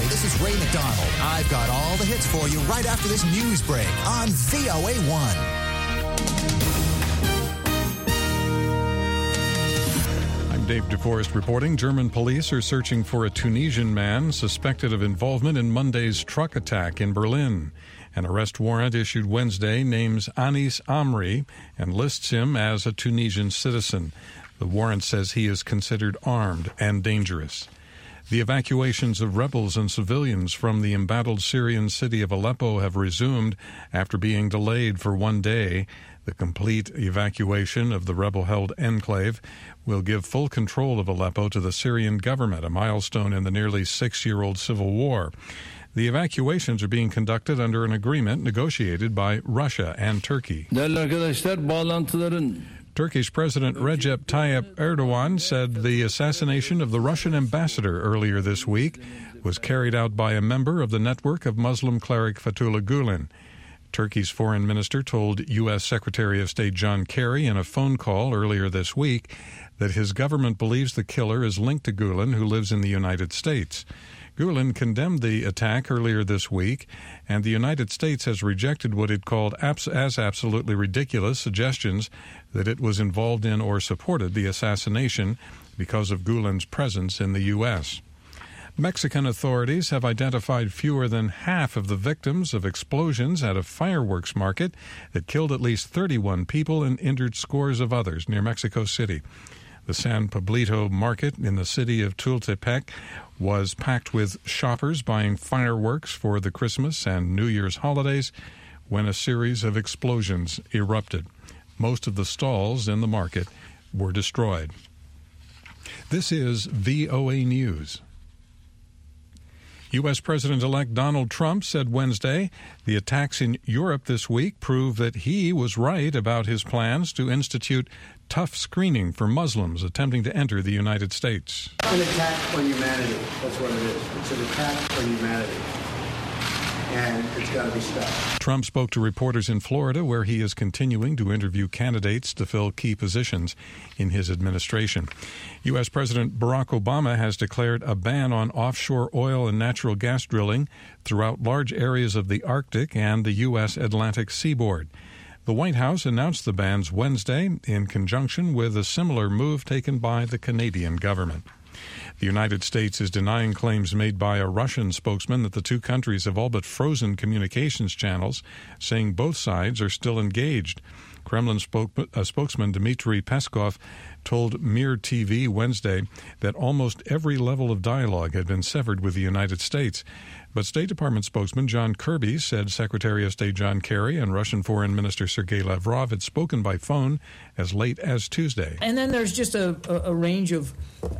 this is Ray McDonald. I've got all the hits for you right after this news break on VOA1. Dave DeForest reporting. German police are searching for a Tunisian man suspected of involvement in Monday's truck attack in Berlin. An arrest warrant issued Wednesday names Anis Amri and lists him as a Tunisian citizen. The warrant says he is considered armed and dangerous. The evacuations of rebels and civilians from the embattled Syrian city of Aleppo have resumed after being delayed for 1 day. The complete evacuation of the rebel-held enclave will give full control of Aleppo to the Syrian government, a milestone in the nearly 6-year-old civil war. The evacuations are being conducted under an agreement negotiated by Russia and Turkey. Turkish President Recep Tayyip Erdogan said the assassination of the Russian ambassador earlier this week was carried out by a member of the network of Muslim cleric Fethullah Gulen. Turkey's foreign minister told U.S. Secretary of State John Kerry in a phone call earlier this week that his government believes the killer is linked to Gulen, who lives in the United States. Gulen condemned the attack earlier this week, and the United States has rejected what it called as absolutely ridiculous suggestions that it was involved in or supported the assassination because of Gulen's presence in the U.S. Mexican authorities have identified fewer than half of the victims of explosions at a fireworks market that killed at least 31 people and injured scores of others near Mexico City. The San Pablito market in the city of Tultepec was packed with shoppers buying fireworks for the Christmas and New Year's holidays when a series of explosions erupted. Most of the stalls in the market were destroyed. This is VOA News. U.S. President-elect Donald Trump said Wednesday the attacks in Europe this week prove that he was right about his plans to institute tough screening for Muslims attempting to enter the United States. An attack on humanity. That's what it is. It's an attack on humanity. And it's got to be stopped. Trump spoke to reporters in Florida, where he is continuing to interview candidates to fill key positions in his administration. U.S. President Barack Obama has declared a ban on offshore oil and natural gas drilling throughout large areas of the Arctic and the U.S. Atlantic seaboard. The White House announced the bans Wednesday in conjunction with a similar move taken by the Canadian government. The United States is denying claims made by a Russian spokesman that the two countries have all but frozen communications channels, saying both sides are still engaged. Kremlin spokesman Dmitry Peskov told Mir TV Wednesday that almost every level of dialogue had been severed with the United States. But State Department spokesman John Kirby said Secretary of State John Kerry and Russian Foreign Minister Sergei Lavrov had spoken by phone as late as Tuesday. And then there's just a range of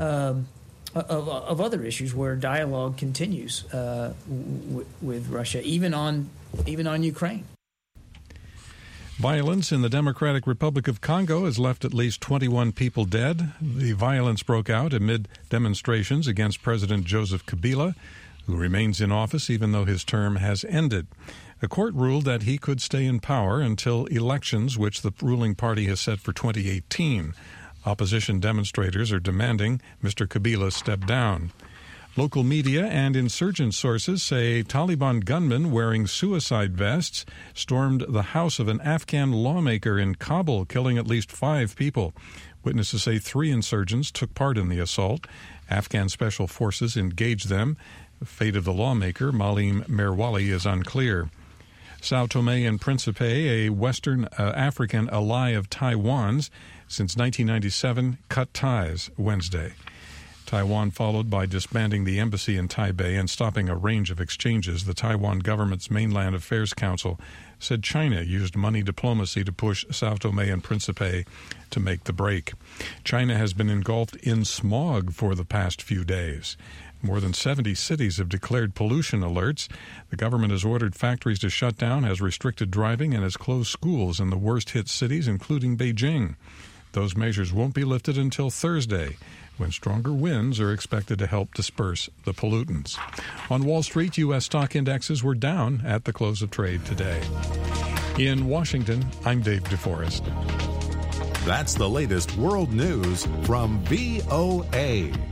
other issues where dialogue continues with Russia, even on Ukraine. Violence in the Democratic Republic of Congo has left at least 21 people dead. The violence broke out amid demonstrations against President Joseph Kabila, who remains in office even though his term has ended. A court ruled that he could stay in power until elections, which the ruling party has set for 2018. Opposition demonstrators are demanding Mr. Kabila step down. Local media and insurgent sources say Taliban gunmen wearing suicide vests stormed the house of an Afghan lawmaker in Kabul, killing at least 5 people. Witnesses say 3 insurgents took part in the assault. Afghan special forces engaged them. The fate of the lawmaker, Malim Merwali, is unclear. Sao Tome and Principe, a Western African ally of Taiwan's, since 1997, cut ties Wednesday. Taiwan followed by disbanding the embassy in Taipei and stopping a range of exchanges. The Taiwan government's Mainland Affairs Council said China used money diplomacy to push Sao Tome and Principe to make the break. China has been engulfed in smog for the past few days. More than 70 cities have declared pollution alerts. The government has ordered factories to shut down, has restricted driving, and has closed schools in the worst-hit cities, including Beijing. Those measures won't be lifted until Thursday, when stronger winds are expected to help disperse the pollutants. On Wall Street, U.S. stock indexes were down at the close of trade today. In Washington, I'm Dave DeForest. That's the latest world news from VOA.